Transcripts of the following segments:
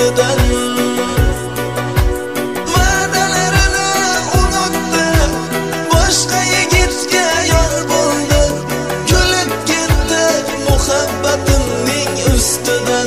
ustidan. Va'dalarini unutdi, boshqa yigitga yor bo'ldi, kulib ketdi muhabbatimning ustidan.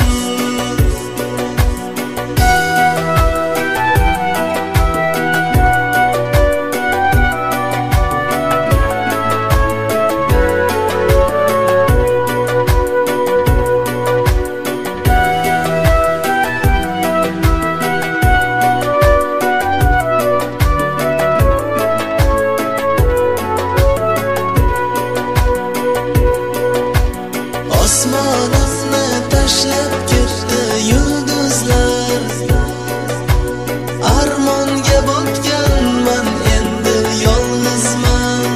Osmonimni tashlab ketdi yulduzlar, armonga botganman, endi yolg'izman.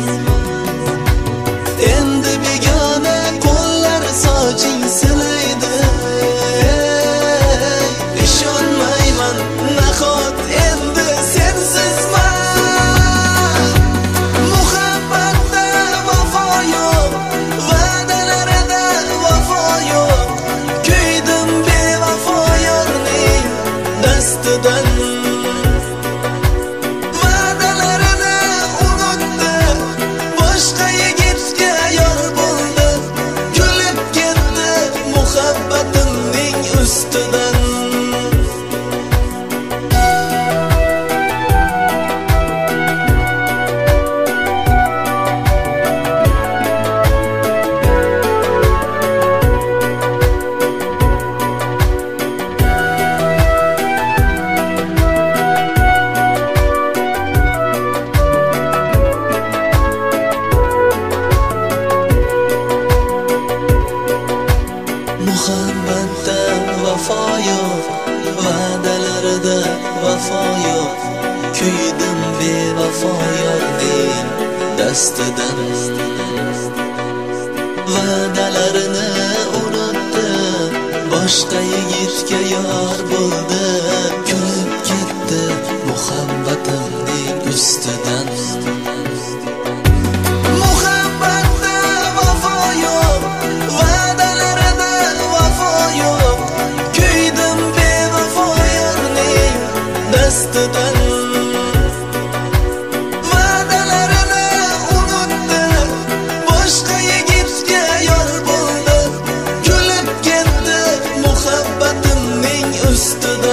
Endi begona qo'llar soching silaydi, ishonmayman nahot endi sensizman. Muhabbatda vafo yo'q, va'dalarida vafo yo'q, kuydim bevafo yorning dastidan. Va'dalarini unutdi, boshqa yigitga yor bo'ldi, kulib ketdi muhabbatimning ustidan. Muhabbatda vafo yo'q, va'dalarida vafo yo'q, kuydim bevafo yorning dastidan. Va'dalarini unutdi, boshqa yigitga yor bo'ldi, kulib ketdi muhabbatimning ustidan. Muhabbatda vafo yo'q, va'dalarida vafo yo'q, kuydim bevafo yorning dastidan. Va'dalarini unutdi, boshqa yigitga yor bo'ldi, kulib ketdi muhabbatimning ustidan.